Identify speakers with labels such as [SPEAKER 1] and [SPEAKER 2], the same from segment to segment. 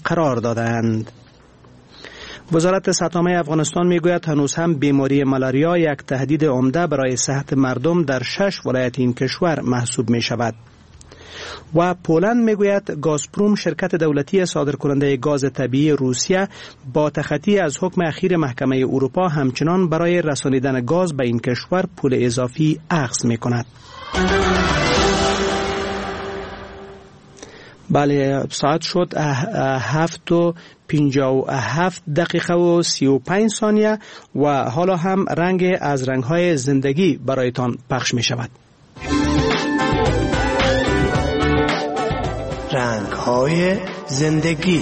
[SPEAKER 1] قرار دادند. وزارت صحت‌نامه افغانستان میگوید هنوز هم بیماری مالاریا یک تهدید عمده برای صحت مردم در 6 ولایت این کشور محسوب می شود. و پولند میگوید گازپروم شرکت دولتی صادرکننده گاز طبیعی روسیه با تخطی از حکم اخیر محکمه اروپا همچنان برای رسانیدن گاز به این کشور پول اضافی اخذ می کند. بله، ساعت شد 7:57 و 35 ثانیه و حالا هم رنگ از رنگ‌های زندگی برایتان پخش می شود.
[SPEAKER 2] رنگ‌های زندگی.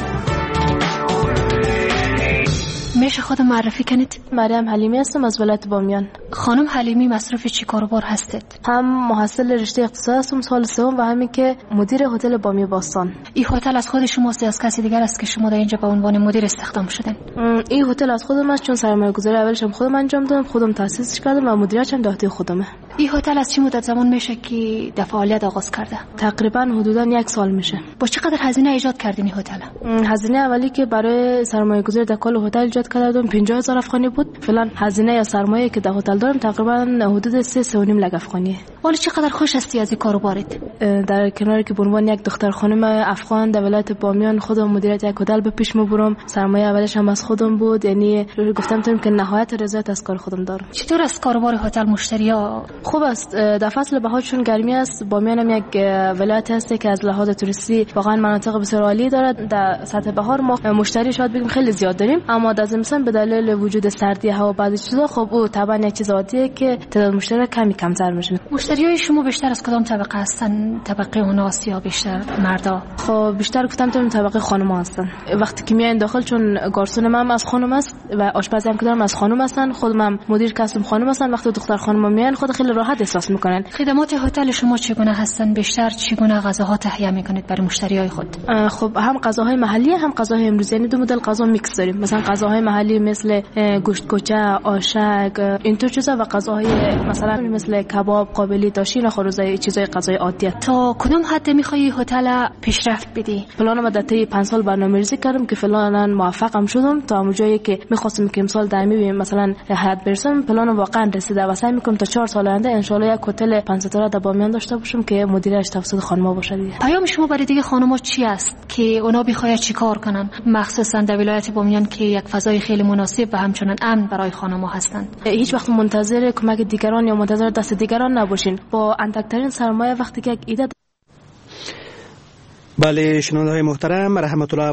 [SPEAKER 3] میشه خودم معرفی کنید؟
[SPEAKER 4] مریم حلیمی هستم از ولایت بامیان.
[SPEAKER 3] خانم حلیمی مصرف چی کاروبار هستید؟
[SPEAKER 4] هم محصل رشته اقتصاد هستم سال سوم و همین که مدیر هتل بامی باستان.
[SPEAKER 3] این هتل از خود شماست یا از کسی دیگر است که شما در اینجا به عنوان مدیر استخدام شدین؟
[SPEAKER 4] این هتل از خودم است چون سرمایه‌گذاری اولش هم خودم انجام دادم، خودم تأسیسش کردم و مدیریتش هم عهده خودمه.
[SPEAKER 3] این هتل از چه مدت زمان میشه که در فعالیت آغاز کرده؟
[SPEAKER 4] تقریبا حدودا 1 سال میشه.
[SPEAKER 3] با چقدر هزینه ایجاد کردین این هتل؟
[SPEAKER 4] هزینه اولی که برای سرمایه‌گذاری در کل هتل ایجاد کردم 50000 افغانی بود. فعلا هزینه یا سرمایه که در هتل دارم تقریبا حدود 3.5 لک افغانیه.
[SPEAKER 3] ولی چقدر خوش هستی از این کاروبارت؟
[SPEAKER 4] در کناری که به عنوان یک دختر خانم افغان در ولایت بامیان خودم مدیریت یک هتل به پیش میبرم، سرمایه اولش هم از خودم بود، یعنی گفتم که نهایت رضایت از کار خودم دارم.
[SPEAKER 3] چطور است کاروبار هتل؟ مشتری‌ها
[SPEAKER 4] خوب است. در فصل بهار چون گرمی است، بامیان هم یک ولایت است که از لحاظ توریستی واقعا مناطق بسیار عالی دارد. در سطح بهار ما مشتری شاید بگیم خیلی زیاد داریم، اما در زمستان به دلیل وجود سردی هوا بعضی چیزا خب او طبعا یک چیز عادیه که تعداد مشتری کمتر میشه.
[SPEAKER 3] مشتریای شما بیشتر از کدام طبقه هستن؟ طبقه اوناس یا بیشتر مردا؟
[SPEAKER 4] خب بیشتر گفتم طبقه خانم هستن. وقتی که میاین داخل چون گارسون من از خانم است و آشپزی هم که دارم از خانم هستن، خودم مدیر کسب خانم هستن. وقتی دختر خانم میان خود خیلی راحت احساس میکنن.
[SPEAKER 3] خدمات هتل شما چگونه هستن؟ بیشتر چگونه غذاها تهیه میکنید برای مشتریای خود؟
[SPEAKER 4] خب هم غذاهای محلی هم غذاهای امروزی، یعنی دو مدل غذا میکس داریم. مثلا غذاهای محلی مثل گوشت کوچه، آشک، اینطور چیزا و غذاهای مثلا مثل کباب، قابلی، داشین و خروزای چیزای غذای عادیه.
[SPEAKER 3] تا کدام حد میخوای هتل پیشرفت بدی؟
[SPEAKER 4] فلان ما در طی 5 سال برنامه‌ریزی کردم که فلان موفقم شدم تا اونجایی که می‌خواستم که امسال در می‌بینم مثلا حد برسم. فلان واقعا رسیده و سعی می‌کنم تا 4 سال آینده ان شاءالله یک هتل 5 ستاره در بامیان داشته باشم که مدیرش توسط خانم‌ها باشه.
[SPEAKER 3] پیام شما برای دیگه خانم‌ها چی است که اونا بخواید چیکار کنن، مخصوصا در ولایت بامیان که یک فضای خیلی مناسب و همچنان امن برای خانم‌ها هستند؟
[SPEAKER 4] هیچ وقت منتظر کمک دیگران یا منتظر دست دیگران نباشین. با اندکترین سرمایه وقتی که یک ایده.
[SPEAKER 1] بله شنونده‌های محترم، رحمت الله